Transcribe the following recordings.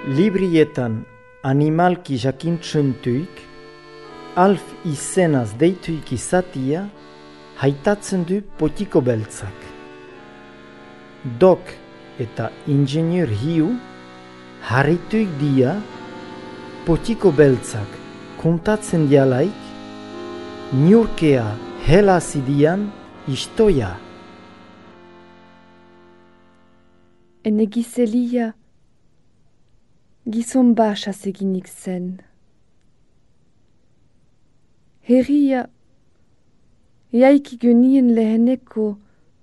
Librietan animalki jakintzentuik, Alf izenaz deituik izatia, haitatzen du potiko beltzak. Dok eta ingenieur hiu, harrituik dia, potiko beltzak kontatzen dialaik, niurkea helazidian istoia. Ene gizelia, gizon basaz eginik zen. Herria, jaiki genien leheneko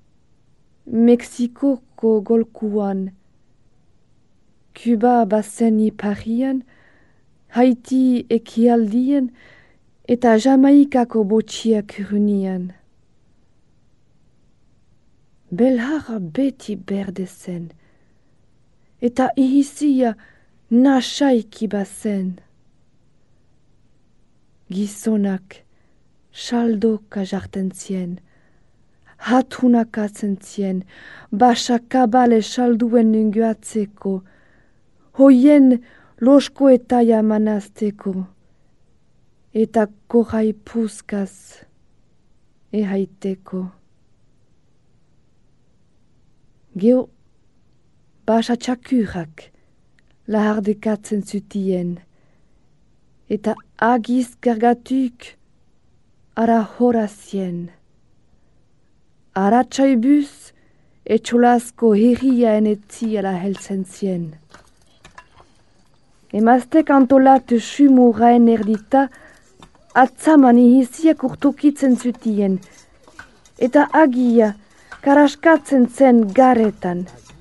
Mexikoko golkuan, Kuba bazen iparian, Haiti ekialdien eta Jamaikako botxiak urunian. Belharra beti berde zen, eta ihizia nasaiki bazen. Gizonak saldoka jarten zien, hatunak atzen zien, basakabale salduen nunguatzeko, hoien losko etaia manazteko, eta korai puskaz ehaiteko. Geo basa txakurak lahardekatzen zutien, eta agiz gargatuk ara horazien. Ara txaibuz etxolazko herria enetziela heltzen zien. Emaztek antolatu sumuraen erdita atzaman ihiziak urtukitzen zutien, eta agia karaskatzen zen garetan.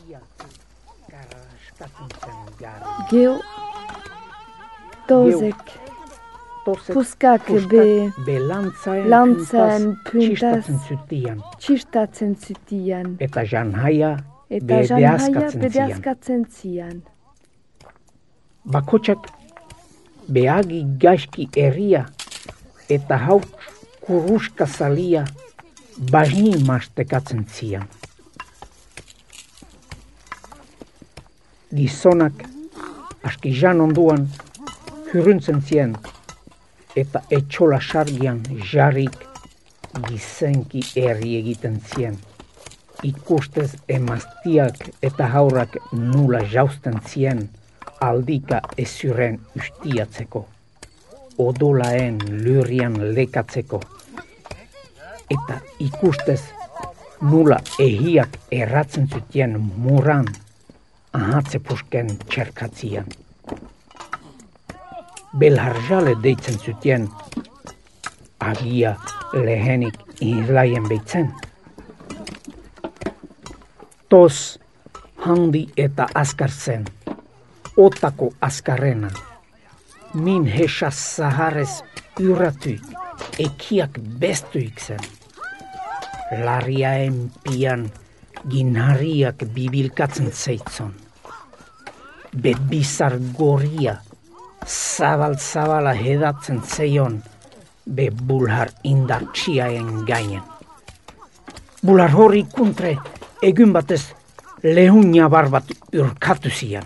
Geo tozek puskak be lantzaen puntaz txistatzen zutian. Eta janhaia bedeazkatzen zian. Bakotxak behagi gaizki herria eta haut kuruska zalia basni mastekatzen zian. Gizonak aski jan onduan hurruntzen zien eta etxola sargian jarrik gizenki herri egiten zien. Ikustez emaztiak eta haurrak nula jausten zien aldika ezuren ustiatzeko, odolaen lurrian lekatzeko, eta ikustez nula ehiak erratzen zutien muran ahatze pusken txerkatzian. Belharjale deitzen zutien, agia lehenik inlaien beitzen. Toz handi eta azkar zen, otako azkarrena, min hesa zaharrez urratuik, ekiak bestuik zen. Larriaen pian ginharriak bibilkatzen zeitzon. Bebizar gorria, zabal-zabala hedatzen zeion, be bulhar indartsiaen gainen. Bulhar hori kuntre egun batez lehunia barbat urkatu zian.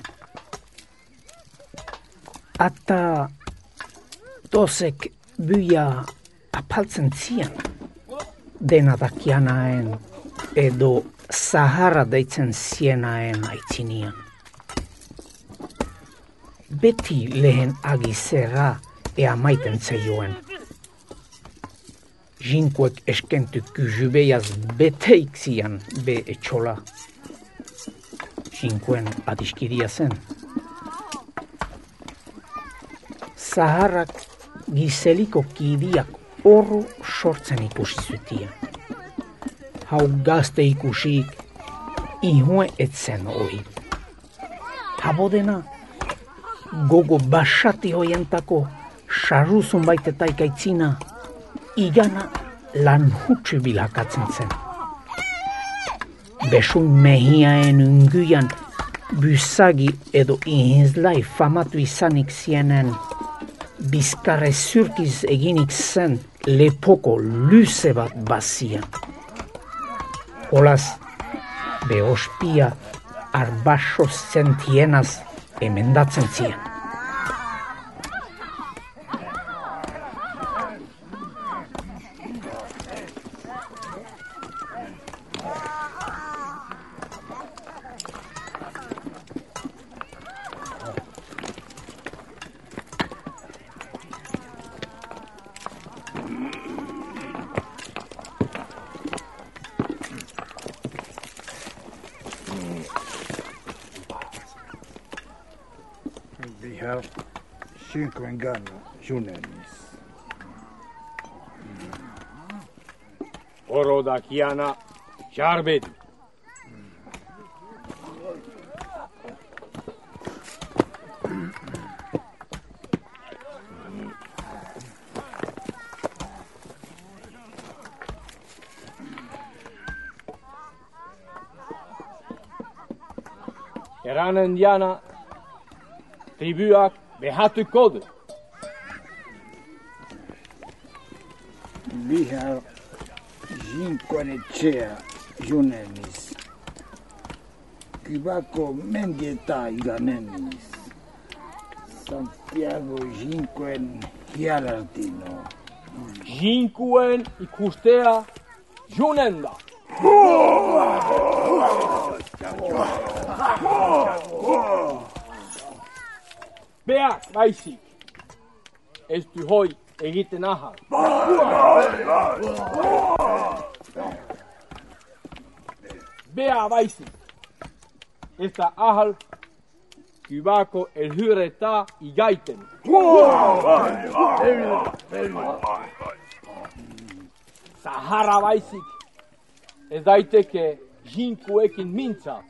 Ata tozek buia apaltzen zian, dena dakianaen edo Sahara deitzen zienaen aitzinian. Beti lehen agizera ea maiten zeioen. Jinkuek eskentu kujubeiaz beteik zian be etxola. Jinkuen adiskiria zen. Saharrak gizeliko kidiak orru sortzen ikusi zutien. Hau gazte ikusik, ihue etzen hori. Habodena, gogo basati hoientako, sarruzun baitetaik aitzina, igana lan hutsu bilakatzen zen. Besun mehiaen unguian, busagi edo ihizlai famatu izanik zienen, bizkarre zurkiz eginik zen lepoko luze bat bazian. Olaz, be ospia arbaso zentienaz emendatzen zien. Har 5 gana junenis. Orodakiana Charbet. Erana Indiana tribuak behatu kod. Vi har 5 junenis. Cubaco mendieta iganenis. Santiago 5 hierartino. 5 ikustea junenda. Beak, baizik, ez du hoi egiten ahal. Bea baizik, ez da ahal, Cubako elhyreta igaiten. Sahara baizik, ez daiteke jinkuekin mintza.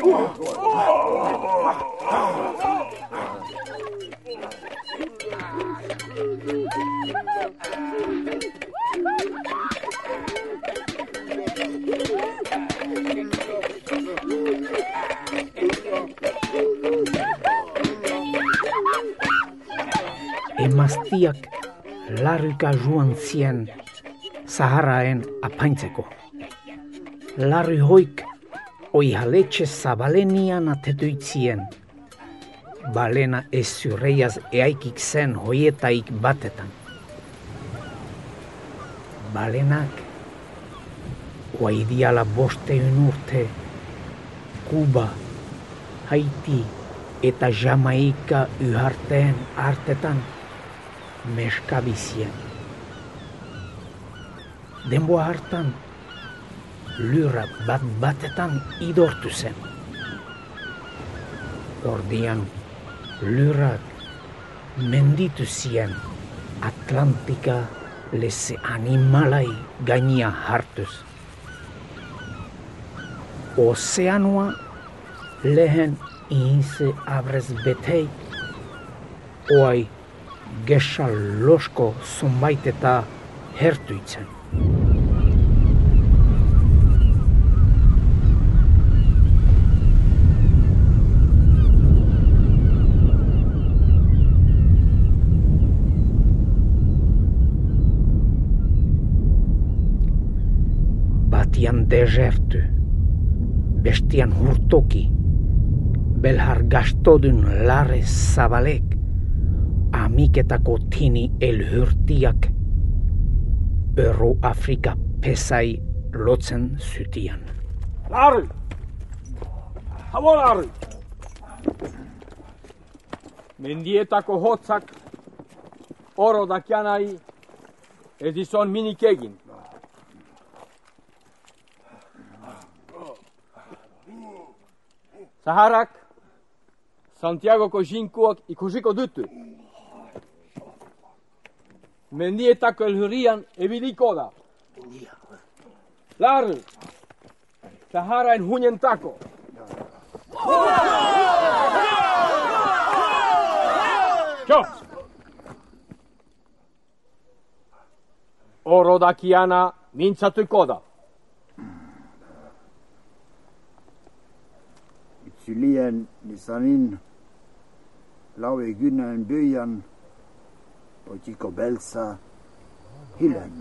Emaztiak larruka joan zien Saharaen apaintzeko. Larru hoik oihaletxe zabalenian atetuitzien. Balena ez zurreiaz eaikik zen hoietaik batetan. Balenak oaidiala 5 urte Kuba, Haiti eta Jamaika uharteen artetan meskabizien. Denboa hartan lurra batetan idortu zen. Ordian lurrak menditu zien Atlantika leze animalai gainia hartuz. Ozeanoa lehen inse abrez betei, oai gesa losko zonbait eta hertuitzen. Batian desertu, bestian hurtoki, belhar gastodun larre zabalek, amiketako tini elhurtiak, Euro Afrika pesai lotzen zutian. Larry! Habo Larry! Mendietako hotzak Orodakianai ez izon minik egin. Saharak Santiagoko jinkuak ikusiko dutu. Mendietako elhurrian ebiliko da. Larry! Saharaen huñentako. Jos! Orodakiana mintzatuko da. Itsulien nisanin lau egunen böjan potiko belsa hilenda.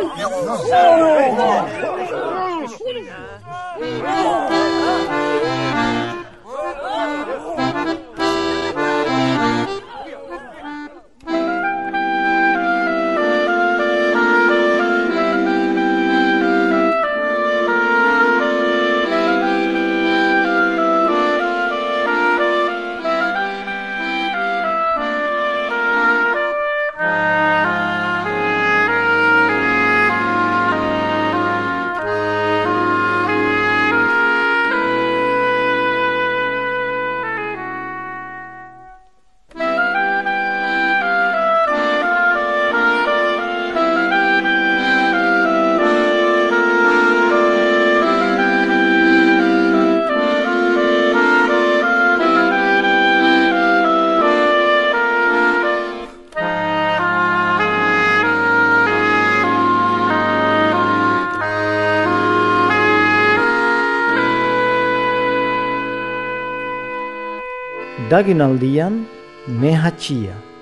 Daginaldian mehatxia.